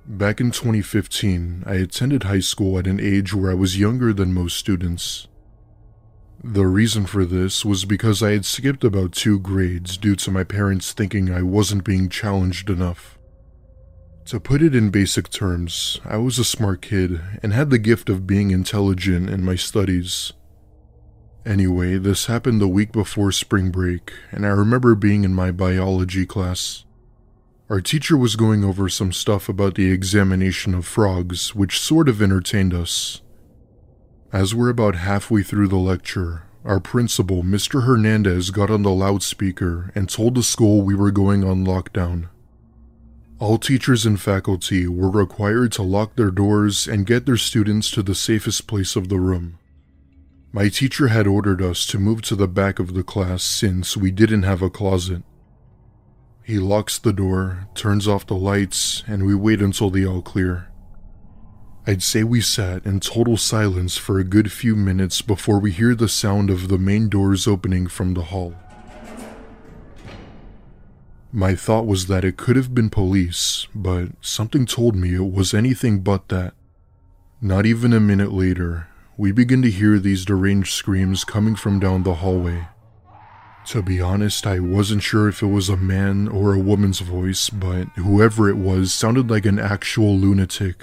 Back in 2015, I attended high school at an age where I was younger than most students. The reason for this was because I had skipped about 2 grades due to my parents thinking I wasn't being challenged enough. To put it in basic terms, I was a smart kid and had the gift of being intelligent in my studies. Anyway, this happened the week before spring break, and I remember being in my biology class. Our teacher was going over some stuff about the examination of frogs, which sort of entertained us. As we're about halfway through the lecture, our principal, Mr. Hernandez, got on the loudspeaker and told the school we were going on lockdown. All teachers and faculty were required to lock their doors and get their students to the safest place of the room. My teacher had ordered us to move to the back of the class since we didn't have a closet. He locks the door, turns off the lights, and we wait until the all clear. I'd say we sat in total silence for a good few minutes before we hear the sound of the main doors opening from the hall. My thought was that it could have been police, but something told me it was anything but that. Not even a minute later, we begin to hear these deranged screams coming from down the hallway. To be honest, I wasn't sure if it was a man or a woman's voice, but whoever it was sounded like an actual lunatic.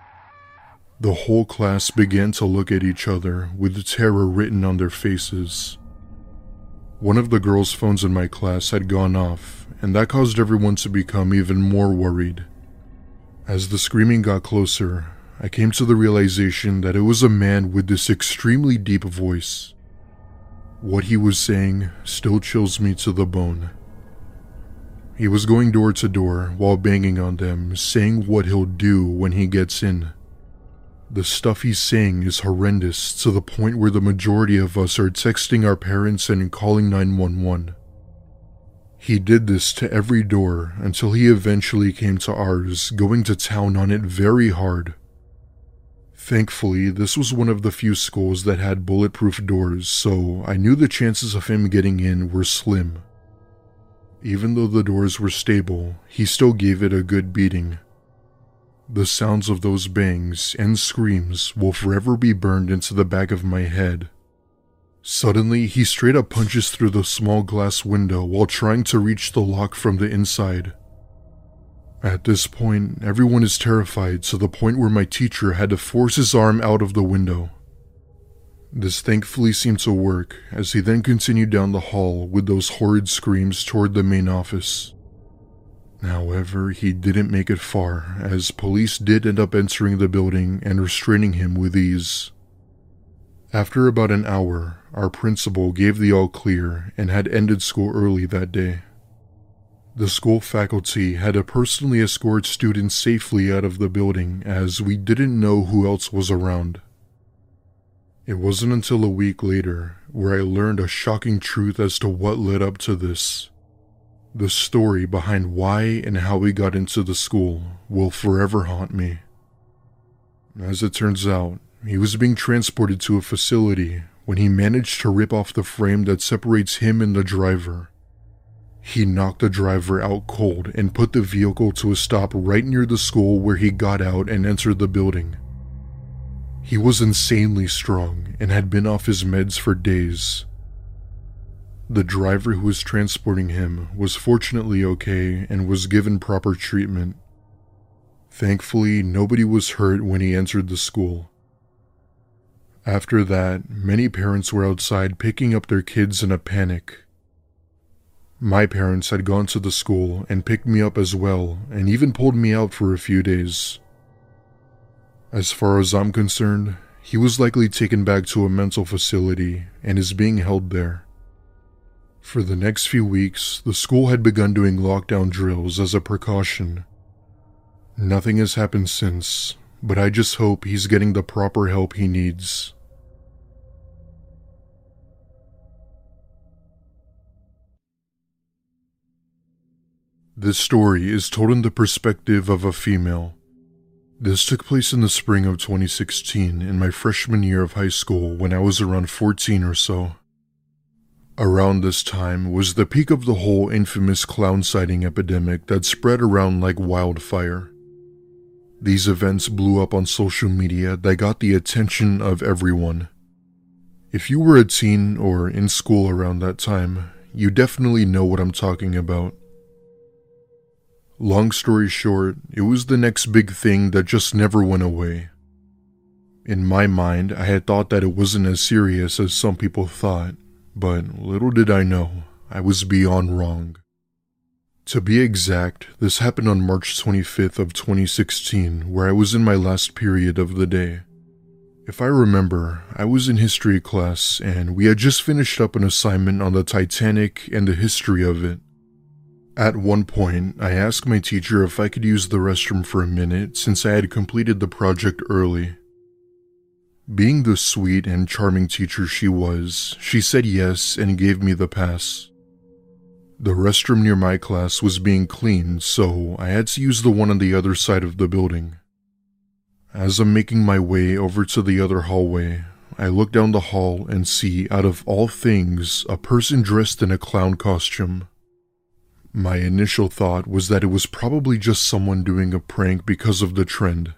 The whole class began to look at each other with terror written on their faces. One of the girls' phones in my class had gone off, and that caused everyone to become even more worried. As the screaming got closer, I came to the realization that it was a man with this extremely deep voice. What he was saying still chills me to the bone. He was going door to door while banging on them, saying what he'll do when he gets in. The stuff he's saying is horrendous to the point where the majority of us are texting our parents and calling 911. He did this to every door until he eventually came to ours, going to town on it very hard. Thankfully, this was one of the few schools that had bulletproof doors, so I knew the chances of him getting in were slim. Even though the doors were stable, he still gave it a good beating. The sounds of those bangs and screams will forever be burned into the back of my head. Suddenly, he straight up punches through the small glass window while trying to reach the lock from the inside. At this point, everyone is terrified to the point where my teacher had to force his arm out of the window. This thankfully seemed to work, as he then continued down the hall with those horrid screams toward the main office. However, he didn't make it far, as police did end up entering the building and restraining him with ease. After about an hour, our principal gave the all clear and had ended school early that day. The school faculty had to personally escort students safely out of the building, as we didn't know who else was around. It wasn't until a week later where I learned a shocking truth as to what led up to this. The story behind why and how we got into the school will forever haunt me. As it turns out, he was being transported to a facility when he managed to rip off the frame that separates him and the driver. He knocked the driver out cold and put the vehicle to a stop right near the school where he got out and entered the building. He was insanely strong and had been off his meds for days. The driver who was transporting him was fortunately okay and was given proper treatment. Thankfully, nobody was hurt when he entered the school. After that, many parents were outside picking up their kids in a panic. My parents had gone to the school and picked me up as well, and even pulled me out for a few days. As far as I'm concerned, he was likely taken back to a mental facility and is being held there. For the next few weeks, the school had begun doing lockdown drills as a precaution. Nothing has happened since, but I just hope he's getting the proper help he needs. This story is told in the perspective of a female. This took place in the spring of 2016 in my freshman year of high school when I was around 14 or so. Around this time was the peak of the whole infamous clown sighting epidemic that spread around like wildfire. These events blew up on social media that got the attention of everyone. If you were a teen or in school around that time, you definitely know what I'm talking about. Long story short, it was the next big thing that just never went away. In my mind, I had thought that it wasn't as serious as some people thought, but little did I know, I was beyond wrong. To be exact, this happened on March 25th of 2016, where I was in my last period of the day. If I remember, I was in history class and we had just finished up an assignment on the Titanic and the history of it. At one point, I asked my teacher if I could use the restroom for a minute since I had completed the project early. Being the sweet and charming teacher she was, she said yes and gave me the pass. The restroom near my class was being cleaned, so I had to use the one on the other side of the building. As I'm making my way over to the other hallway, I look down the hall and see, out of all things, a person dressed in a clown costume. My initial thought was that it was probably just someone doing a prank because of the trend.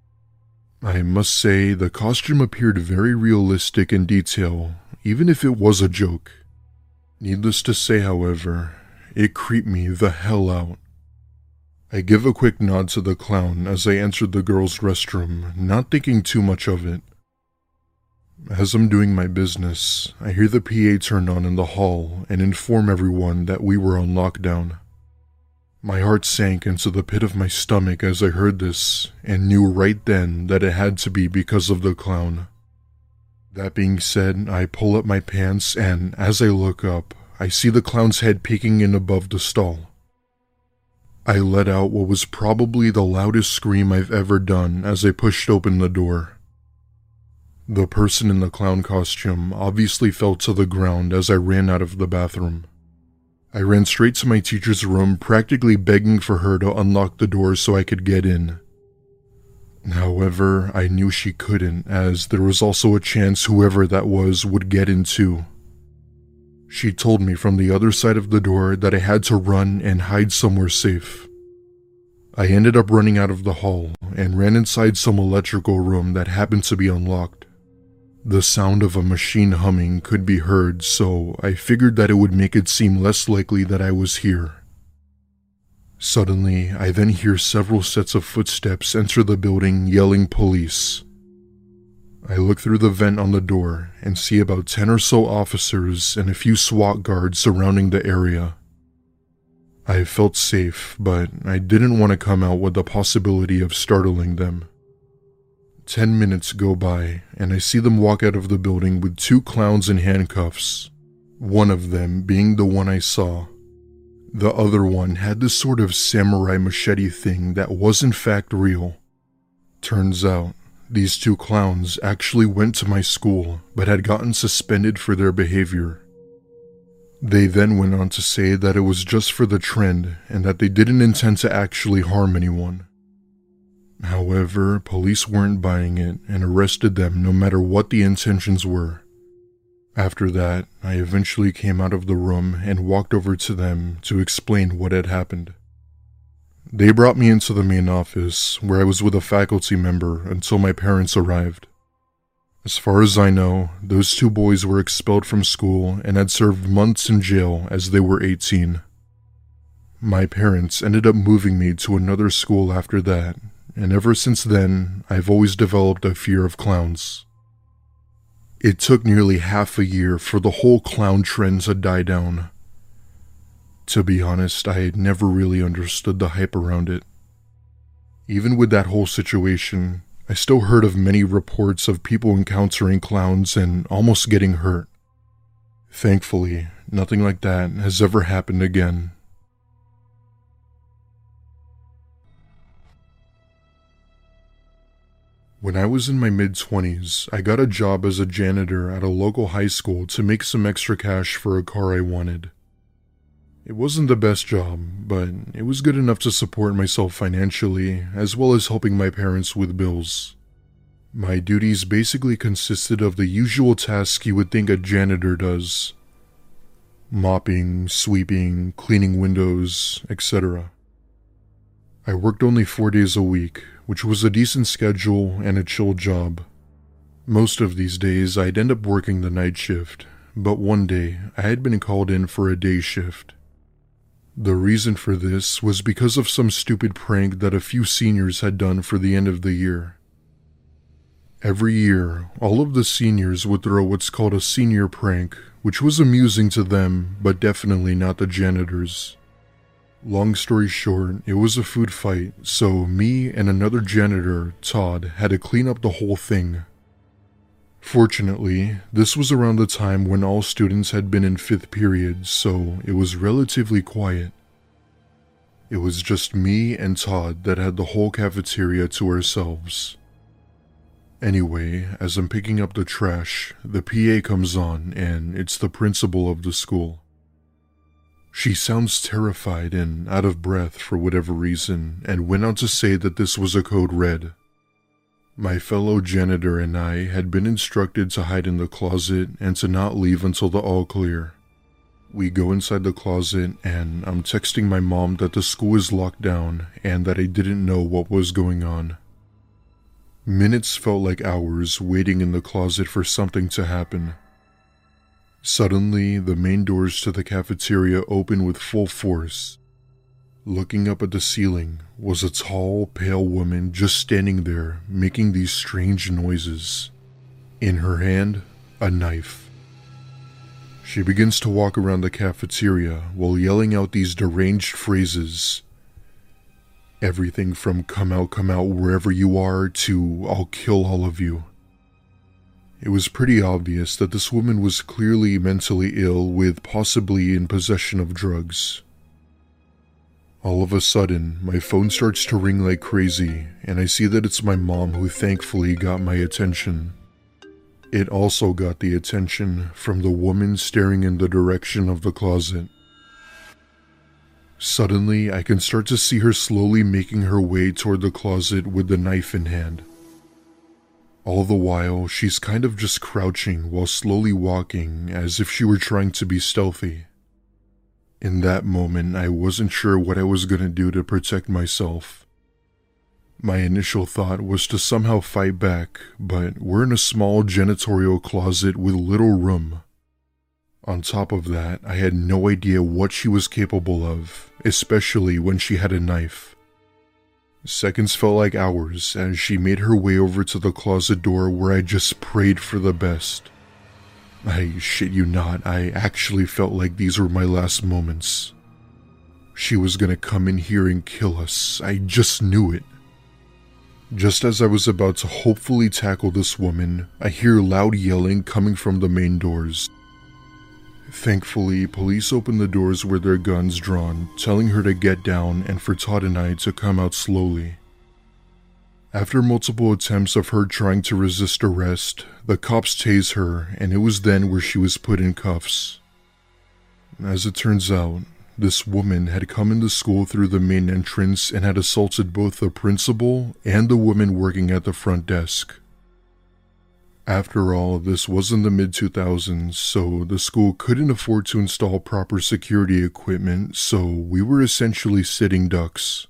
I must say, the costume appeared very realistic in detail, even if it was a joke. Needless to say, however, it creeped me the hell out. I give a quick nod to the clown as I entered the girls' restroom, not thinking too much of it. As I'm doing my business, I hear the PA turn on in the hall and inform everyone that we were on lockdown. My heart sank into the pit of my stomach as I heard this, and knew right then that it had to be because of the clown. That being said, I pull up my pants and, as I look up, I see the clown's head peeking in above the stall. I let out what was probably the loudest scream I've ever done as I pushed open the door. The person in the clown costume obviously fell to the ground as I ran out of the bathroom. I ran straight to my teacher's room, practically begging for her to unlock the door so I could get in. However, I knew she couldn't, as there was also a chance whoever that was would get in too. She told me from the other side of the door that I had to run and hide somewhere safe. I ended up running out of the hall and ran inside some electrical room that happened to be unlocked. The sound of a machine humming could be heard, so I figured that it would make it seem less likely that I was here. Suddenly, I then hear several sets of footsteps enter the building yelling police. I look through the vent on the door and see about 10 or so officers and a few SWAT guards surrounding the area. I felt safe, but I didn't want to come out with the possibility of startling them. 10 minutes go by, and I see them walk out of the building with 2 clowns in handcuffs, one of them being the one I saw. The other one had this sort of samurai machete thing that was in fact real. Turns out, these 2 clowns actually went to my school, but had gotten suspended for their behavior. They then went on to say that it was just for the trend, and that they didn't intend to actually harm anyone. However, police weren't buying it and arrested them no matter what the intentions were. After that, I eventually came out of the room and walked over to them to explain what had happened. They brought me into the main office, where I was with a faculty member until my parents arrived. As far as I know, those 2 boys were expelled from school and had served months in jail as they were 18. My parents ended up moving me to another school after that, and ever since then, I've always developed a fear of clowns. It took nearly half a year for the whole clown trend to die down. To be honest, I had never really understood the hype around it. Even with that whole situation, I still heard of many reports of people encountering clowns and almost getting hurt. Thankfully, nothing like that has ever happened again. When I was in my mid-20s, I got a job as a janitor at a local high school to make some extra cash for a car I wanted. It wasn't the best job, but it was good enough to support myself financially, as well as helping my parents with bills. My duties basically consisted of the usual tasks you would think a janitor does: mopping, sweeping, cleaning windows, etc. I worked only 4 days a week, which was a decent schedule and a chill job. Most of these days I'd end up working the night shift, but one day I had been called in for a day shift. The reason for this was because of some stupid prank that a few seniors had done for the end of the year. Every year, all of the seniors would throw what's called a senior prank, which was amusing to them, but definitely not the janitors. Long story short, it was a food fight, so me and another janitor, Todd, had to clean up the whole thing. Fortunately, this was around the time when all students had been in 5th period, so it was relatively quiet. It was just me and Todd that had the whole cafeteria to ourselves. Anyway, as I'm picking up the trash, the PA comes on and it's the principal of the school. She sounds terrified and out of breath for whatever reason and went on to say that this was a code red. My fellow janitor and I had been instructed to hide in the closet and to not leave until the all clear. We go inside the closet and I'm texting my mom that the school is locked down and that I didn't know what was going on. Minutes felt like hours waiting in the closet for something to happen. Suddenly, the main doors to the cafeteria open with full force. Looking up at the ceiling was a tall, pale woman just standing there, making these strange noises. In her hand, a knife. She begins to walk around the cafeteria while yelling out these deranged phrases. Everything from come out wherever you are to I'll kill all of you. It was pretty obvious that this woman was clearly mentally ill with possibly in possession of drugs. All of a sudden, my phone starts to ring like crazy, and I see that it's my mom who thankfully got my attention. It also got the attention from the woman staring in the direction of the closet. Suddenly, I can start to see her slowly making her way toward the closet with the knife in hand. All the while, she's kind of just crouching while slowly walking as if she were trying to be stealthy. In that moment, I wasn't sure what I was going to do to protect myself. My initial thought was to somehow fight back, but we're in a small janitorial closet with little room. On top of that, I had no idea what she was capable of, especially when she had a knife. Seconds felt like hours as she made her way over to the closet door where I just prayed for the best. I shit you not, I actually felt like these were my last moments. She was gonna come in here and kill us, I just knew it. Just as I was about to hopefully tackle this woman, I hear loud yelling coming from the main doors. Thankfully, police opened the doors with their guns drawn, telling her to get down and for Todd and I to come out slowly. After multiple attempts of her trying to resist arrest, the cops tased her, and it was then where she was put in cuffs. As it turns out, this woman had come into school through the main entrance and had assaulted both the principal and the woman working at the front desk. After all, this was in the mid-2000s, so the school couldn't afford to install proper security equipment, so we were essentially sitting ducks.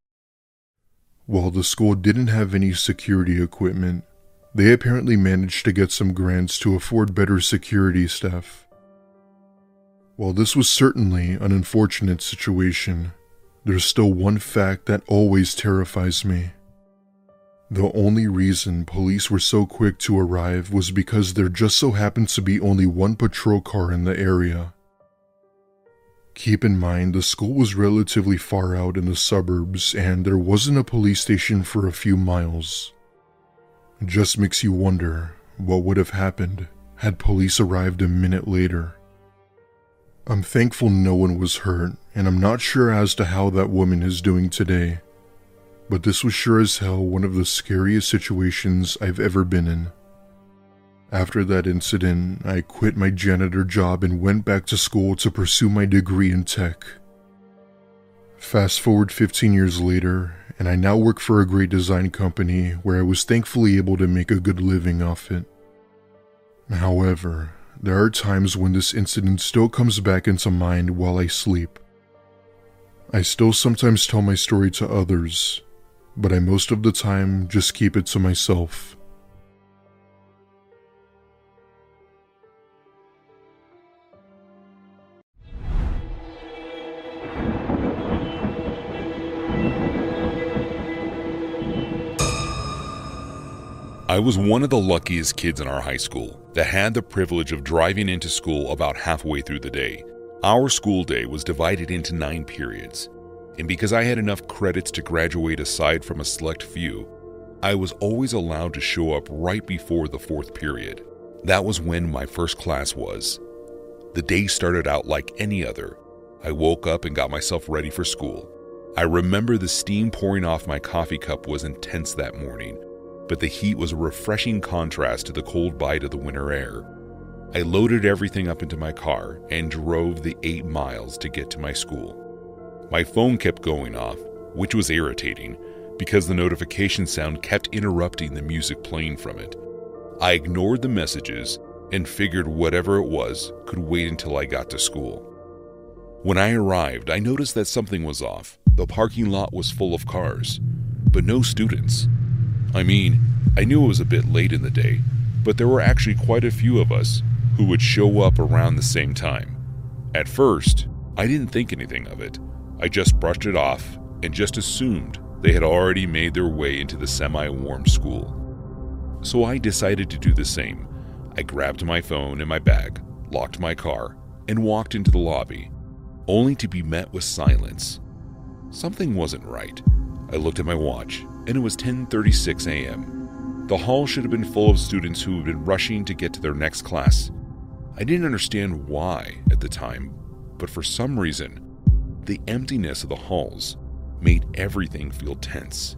While the school didn't have any security equipment, they apparently managed to get some grants to afford better security staff. While this was certainly an unfortunate situation, there's still one fact that always terrifies me. The only reason police were so quick to arrive was because there just so happened to be only one patrol car in the area. Keep in mind, the school was relatively far out in the suburbs and there wasn't a police station for a few miles. It just makes you wonder what would have happened had police arrived a minute later. I'm thankful no one was hurt, and I'm not sure as to how that woman is doing today. But this was sure as hell one of the scariest situations I've ever been in. After that incident, I quit my janitor job and went back to school to pursue my degree in tech. Fast forward 15 years later, and I now work for a great design company where I was thankfully able to make a good living off it. However, there are times when this incident still comes back into mind while I sleep. I still sometimes tell my story to others, but I most of the time just keep it to myself. I was one of the luckiest kids in our high school that had the privilege of driving into school about halfway through the day. Our school day was divided into 9 periods, and because I had enough credits to graduate aside from a select few, I was always allowed to show up right before the 4th period. That was when my first class was. The day started out like any other. I woke up and got myself ready for school. I remember the steam pouring off my coffee cup was intense that morning, but the heat was a refreshing contrast to the cold bite of the winter air. I loaded everything up into my car and drove the 8 miles to get to my school. My phone kept going off, which was irritating because the notification sound kept interrupting the music playing from it. I ignored the messages and figured whatever it was could wait until I got to school. When I arrived, I noticed that something was off. The parking lot was full of cars, but no students. I mean, I knew it was a bit late in the day, but there were actually quite a few of us who would show up around the same time. At first, I didn't think anything of it. I just brushed it off and just assumed they had already made their way into the semi-warm school. So I decided to do the same. I grabbed my phone and my bag, locked my car, and walked into the lobby, only to be met with silence. Something wasn't right. I looked at my watch, and it was 10:36 a.m. The hall should have been full of students who had been rushing to get to their next class. I didn't understand why at the time, but for some reason, the emptiness of the halls made everything feel tense.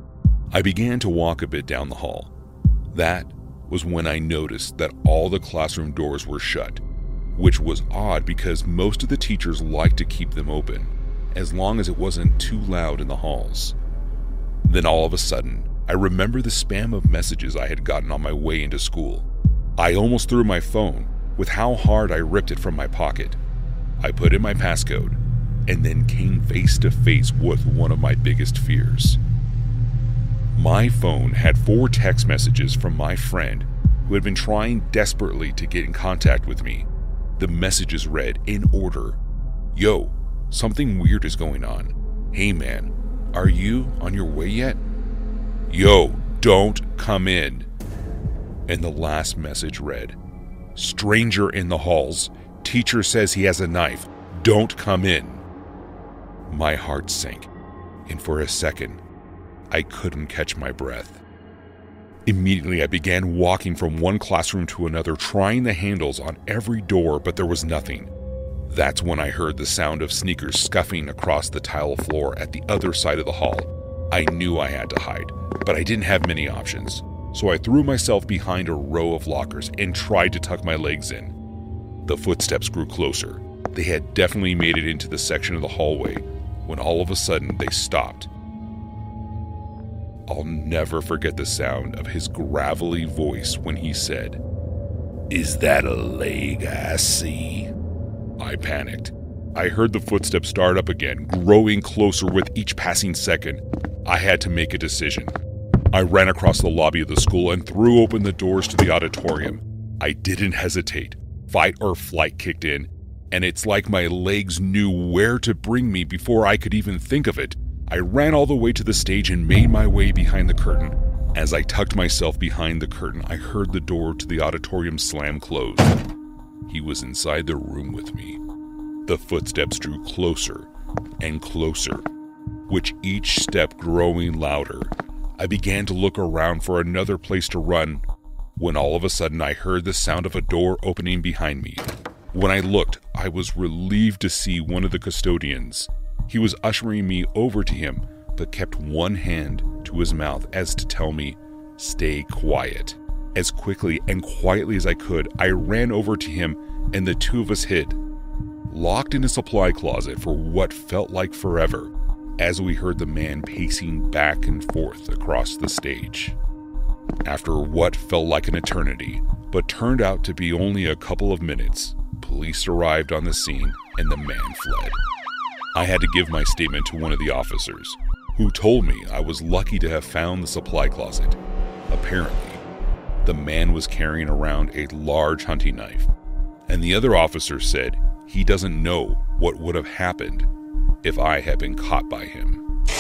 I began to walk a bit down the hall. That was when I noticed that all the classroom doors were shut, which was odd because most of the teachers liked to keep them open, as long as it wasn't too loud in the halls. Then all of a sudden, I remember the spam of messages I had gotten on my way into school. I almost threw my phone with how hard I ripped it from my pocket. I put in my passcode and then came face to face with one of my biggest fears. My phone had 4 text messages from my friend who had been trying desperately to get in contact with me. The messages read in order: "Yo, something weird is going on. Hey man, are you on your way yet? Yo, don't come in." And the last message read: "Stranger in the halls. Teacher says he has a knife. Don't come in." My heart sank, and for a second, I couldn't catch my breath. Immediately, I began walking from one classroom to another, trying the handles on every door, but there was nothing. That's when I heard the sound of sneakers scuffing across the tile floor at the other side of the hall. I knew I had to hide, but I didn't have many options, so I threw myself behind a row of lockers and tried to tuck my legs in. The footsteps grew closer. They had definitely made it into the section of the hallway when all of a sudden they stopped. I'll never forget the sound of his gravelly voice when he said, "Is that a leg I see?" I panicked. I heard the footsteps start up again, growing closer with each passing second. I had to make a decision. I ran across the lobby of the school and threw open the doors to the auditorium. I didn't hesitate. Fight or flight kicked in, and it's like my legs knew where to bring me before I could even think of it. I ran all the way to the stage and made my way behind the curtain. As I tucked myself behind the curtain, I heard the door to the auditorium slam closed. He was inside the room with me. The footsteps drew closer and closer, with each step growing louder. I began to look around for another place to run, when all of a sudden I heard the sound of a door opening behind me. When I looked, I was relieved to see one of the custodians. He was ushering me over to him, but kept one hand to his mouth as to tell me, "Stay quiet." As quickly and quietly as I could, I ran over to him and the two of us hid, locked in a supply closet for what felt like forever, as we heard the man pacing back and forth across the stage. After what felt like an eternity, but turned out to be only a couple of minutes, police arrived on the scene and the man fled. I had to give my statement to one of the officers, who told me I was lucky to have found the supply closet. Apparently, the man was carrying around a large hunting knife, and the other officer said he doesn't know what would have happened if I had been caught by him.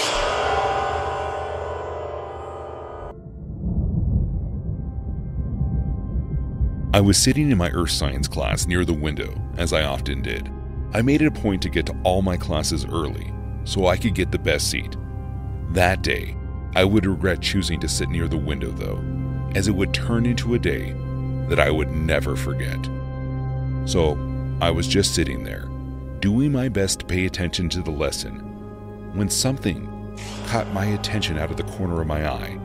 I was sitting in my earth science class near the window, as I often did. I made it a point to get to all my classes early, so I could get the best seat. That day, I would regret choosing to sit near the window though, as it would turn into a day that I would never forget. So, I was just sitting there, doing my best to pay attention to the lesson, when something caught my attention out of the corner of my eye.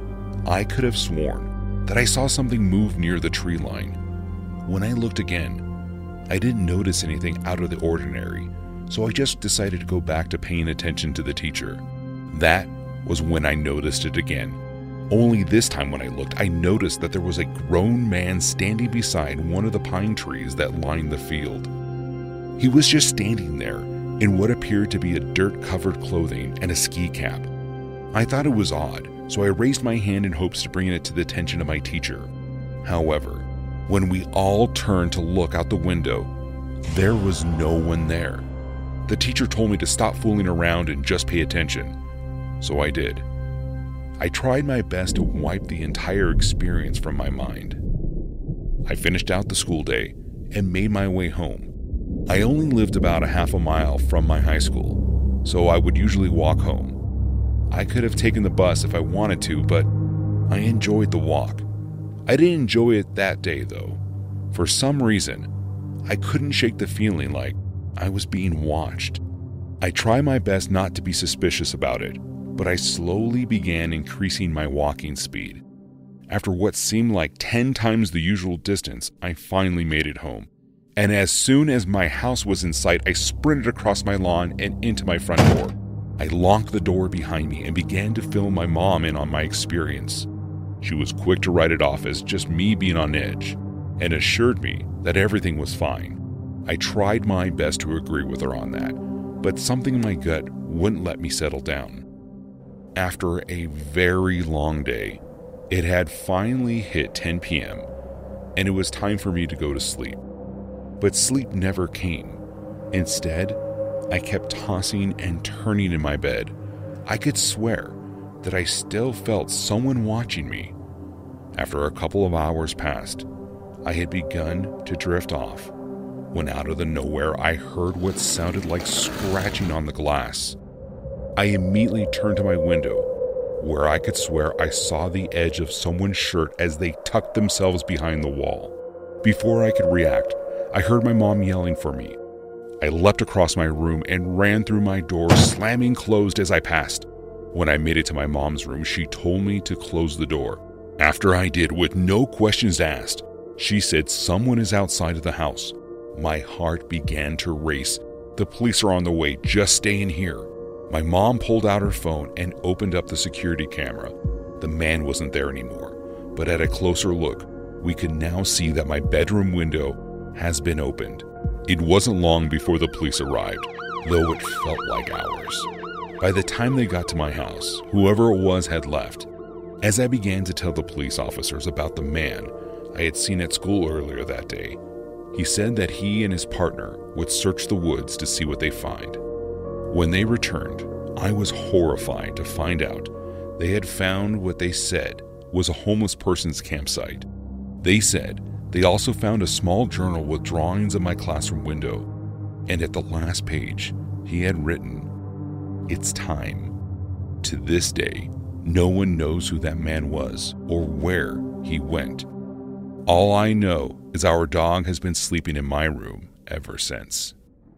I could have sworn that I saw something move near the tree line. When I looked again, I didn't notice anything out of the ordinary, so I just decided to go back to paying attention to the teacher. That was when I noticed it again. Only this time when I looked, I noticed that there was a grown man standing beside one of the pine trees that lined the field. He was just standing there in what appeared to be a dirt-covered clothing and a ski cap. I thought it was odd, so I raised my hand in hopes to bring it to the attention of my teacher. However, when we all turned to look out the window, there was no one there. The teacher told me to stop fooling around and just pay attention, so I did. I tried my best to wipe the entire experience from my mind. I finished out the school day and made my way home. I only lived about a half a mile from my high school, so I would usually walk home. I could have taken the bus if I wanted to, but I enjoyed the walk. I didn't enjoy it that day, though. For some reason, I couldn't shake the feeling like I was being watched. I tried my best not to be suspicious about it, but I slowly began increasing my walking speed. After what seemed like 10 times the usual distance, I finally made it home. And as soon as my house was in sight, I sprinted across my lawn and into my front door. I locked the door behind me and began to fill my mom in on my experience. She was quick to write it off as just me being on edge, and assured me that everything was fine. I tried my best to agree with her on that, but something in my gut wouldn't let me settle down. After a very long day, it had finally hit 10 p.m., and it was time for me to go to sleep. But sleep never came. Instead, I kept tossing and turning in my bed. I could swear that I still felt someone watching me. After a couple of hours passed, I had begun to drift off, when out of the nowhere I heard what sounded like scratching on the glass. I immediately turned to my window, where I could swear I saw the edge of someone's shirt as they tucked themselves behind the wall. Before I could react, I heard my mom yelling for me. I leapt across my room and ran through my door, slamming closed as I passed. When I made it to my mom's room, she told me to close the door. After I did, with no questions asked, she said someone is outside of the house. My heart began to race. The police are on the way, just stay in here. My mom pulled out her phone and opened up the security camera. The man wasn't there anymore, but at a closer look, we could now see that my bedroom window has been opened. It wasn't long before the police arrived, though it felt like hours. By the time they got to my house, whoever it was had left. As I began to tell the police officers about the man I had seen at school earlier that day, he said that he and his partner would search the woods to see what they find. When they returned, I was horrified to find out they had found what they said was a homeless person's campsite. They said they also found a small journal with drawings of my classroom window, and at the last page, he had written, "It's time." To this day, no one knows who that man was or where he went. All I know is our dog has been sleeping in my room ever since.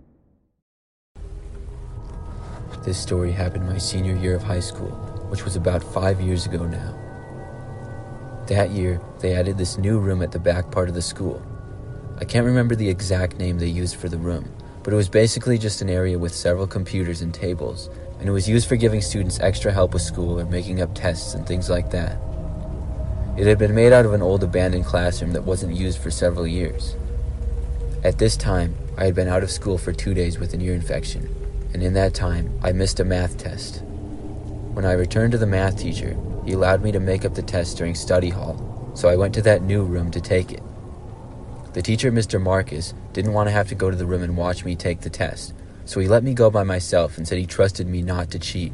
This story happened my senior year of high school, which was about 5 years ago now. That year, they added this new room at the back part of the school. I can't remember the exact name they used for the room, but it was basically just an area with several computers and tables, and it was used for giving students extra help with school or making up tests and things like that. It had been made out of an old abandoned classroom that wasn't used for several years. At this time, I had been out of school for 2 days with an ear infection, and in that time, I missed a math test. When I returned to the math teacher, he allowed me to make up the test during study hall, so I went to that new room to take it. The teacher, Mr. Marcus, didn't want to have to go to the room and watch me take the test, so he let me go by myself and said he trusted me not to cheat.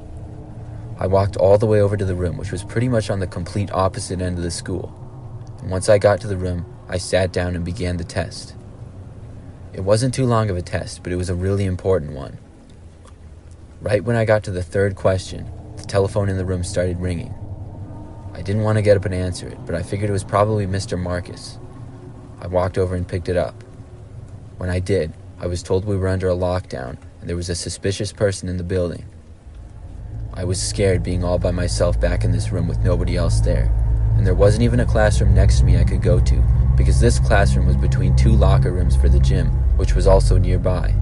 I walked all the way over to the room, which was pretty much on the complete opposite end of the school, and once I got to the room, I sat down and began the test. It wasn't too long of a test, but it was a really important one. Right when I got to the third question, the telephone in the room started ringing. I didn't want to get up and answer it, but I figured it was probably Mr. Marcus. I walked over and picked it up. When I did, I was told we were under a lockdown and there was a suspicious person in the building. I was scared being all by myself back in this room with nobody else there, and there wasn't even a classroom next to me I could go to, because this classroom was between two locker rooms for the gym, which was also nearby.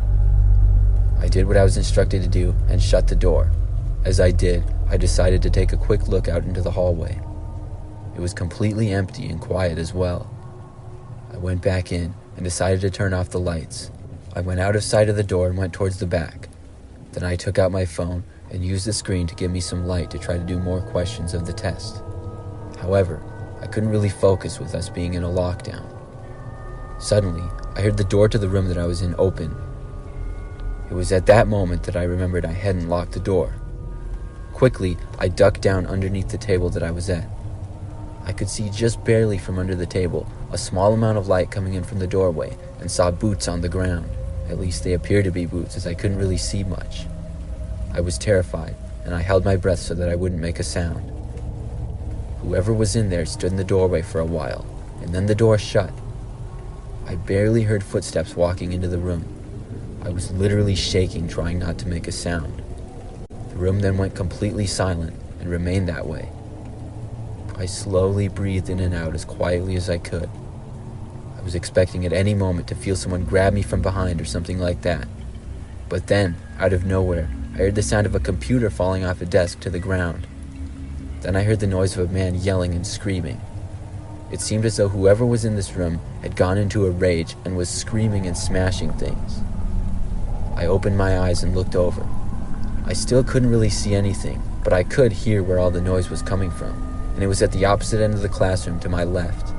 I did what I was instructed to do and shut the door. As I did, I decided to take a quick look out into the hallway. It was completely empty and quiet as well. I went back in and decided to turn off the lights. I went out of sight of the door and went towards the back. Then I took out my phone and used the screen to give me some light to try to do more questions of the test. However, I couldn't really focus with us being in a lockdown. Suddenly, I heard the door to the room that I was in open. It was at that moment that I remembered I hadn't locked the door. Quickly, I ducked down underneath the table that I was at. I could see just barely from under the table a small amount of light coming in from the doorway and saw boots on the ground. At least they appeared to be boots, as I couldn't really see much. I was terrified, and I held my breath so that I wouldn't make a sound. Whoever was in there stood in the doorway for a while, and then the door shut. I barely heard footsteps walking into the room. I was literally shaking, trying not to make a sound. The room then went completely silent and remained that way. I slowly breathed in and out as quietly as I could. I was expecting at any moment to feel someone grab me from behind or something like that. But then, out of nowhere, I heard the sound of a computer falling off a desk to the ground. Then I heard the noise of a man yelling and screaming. It seemed as though whoever was in this room had gone into a rage and was screaming and smashing things. I opened my eyes and looked over. I still couldn't really see anything, but I could hear where all the noise was coming from, and it was at the opposite end of the classroom to my left.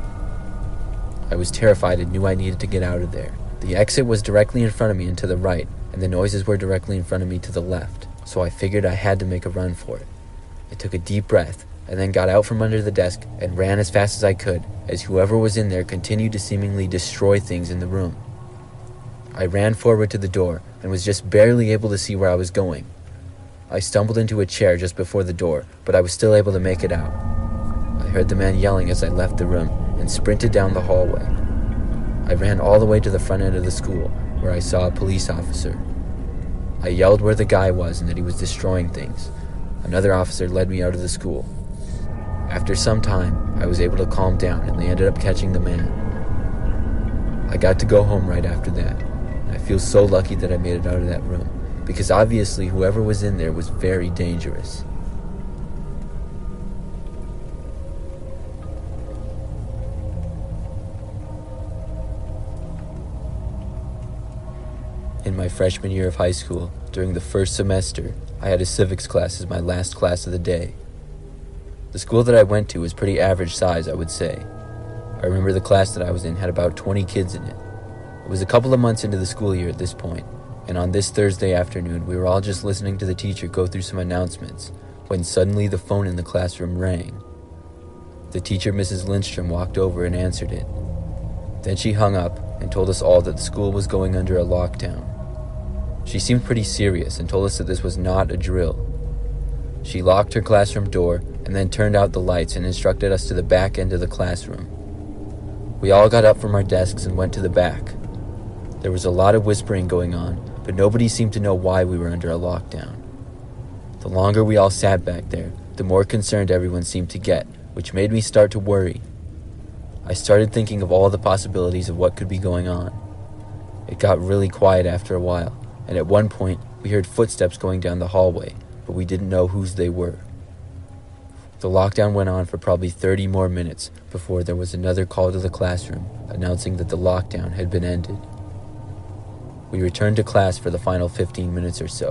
I was terrified and knew I needed to get out of there. The exit was directly in front of me and to the right, and the noises were directly in front of me to the left, so I figured I had to make a run for it. I took a deep breath, and then got out from under the desk and ran as fast as I could, as whoever was in there continued to seemingly destroy things in the room. I ran forward to the door and was just barely able to see where I was going. I stumbled into a chair just before the door, but I was still able to make it out. I heard the man yelling as I left the room and sprinted down the hallway. I ran all the way to the front end of the school, where I saw a police officer. I yelled where the guy was and that he was destroying things. Another officer led me out of the school. After some time, I was able to calm down and they ended up catching the man. I got to go home right after that. I feel so lucky that I made it out of that room, because obviously whoever was in there was very dangerous. In my freshman year of high school, during the first semester, I had a civics class as my last class of the day. The school that I went to was pretty average size, I would say. I remember the class that I was in had about 20 kids in it. It was a couple of months into the school year at this point, and on this Thursday afternoon, we were all just listening to the teacher go through some announcements, when suddenly the phone in the classroom rang. The teacher, Mrs. Lindstrom, walked over and answered it. Then she hung up and told us all that the school was going under a lockdown. She seemed pretty serious and told us that this was not a drill. She locked her classroom door and then turned out the lights and instructed us to the back end of the classroom. We all got up from our desks and went to the back. There was a lot of whispering going on, but nobody seemed to know why we were under a lockdown. The longer we all sat back there, the more concerned everyone seemed to get, which made me start to worry. I started thinking of all the possibilities of what could be going on. It got really quiet after a while, and at one point we heard footsteps going down the hallway, but we didn't know whose they were. The lockdown went on for probably 30 more minutes before there was another call to the classroom announcing that the lockdown had been ended. We returned to class for the final 15 minutes or so,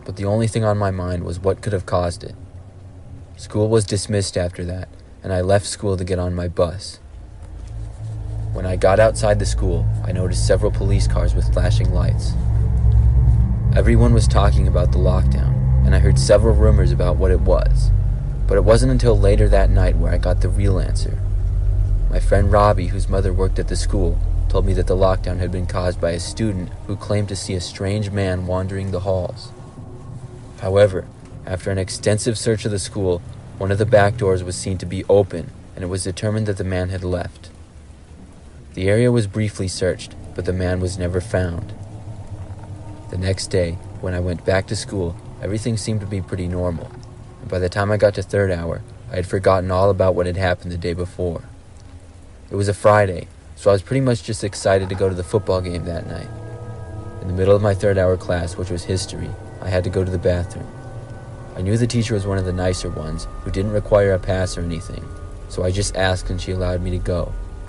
but the only thing on my mind was what could have caused it. School was dismissed after that, and I left school to get on my bus. When I got outside the school, I noticed several police cars with flashing lights. Everyone was talking about the lockdown, and I heard several rumors about what it was, but it wasn't until later that night where I got the real answer. My friend Robbie, whose mother worked at the school, told me that the lockdown had been caused by a student who claimed to see a strange man wandering the halls. However, after an extensive search of the school, one of the back doors was seen to be open, and it was determined that the man had left. The area was briefly searched, but the man was never found. The next day, when I went back to school, everything seemed to be pretty normal, and by the time I got to third hour, I had forgotten all about what had happened the day before. It was a Friday, so I was pretty much just excited to go to the football game that night. In the middle of my third hour class, which was history, I had to go to the bathroom. I knew the teacher was one of the nicer ones who didn't require a pass or anything, so I just asked and she allowed me to go.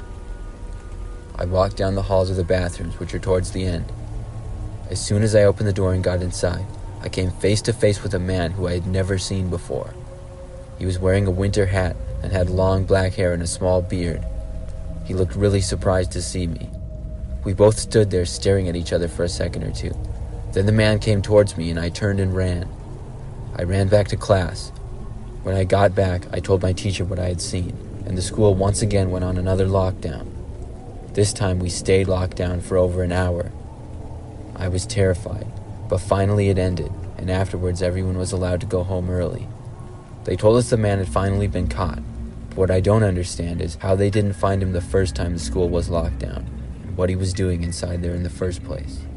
I walked down the halls of the bathrooms, which are towards the end. As soon as I opened the door and got inside, I came face to face with a man who I had never seen before. He was wearing a winter hat and had long black hair and a small beard. He looked really surprised to see me. We both stood there staring at each other for a second or two. Then the man came towards me and I turned and ran. I ran back to class. When I got back, I told my teacher what I had seen, and the school once again went on another lockdown. This time we stayed locked down for over an hour. I was terrified, but finally it ended, and afterwards everyone was allowed to go home early. They told us the man had finally been caught, but what I don't understand is how they didn't find him the first time the school was locked down, and what he was doing inside there in the first place.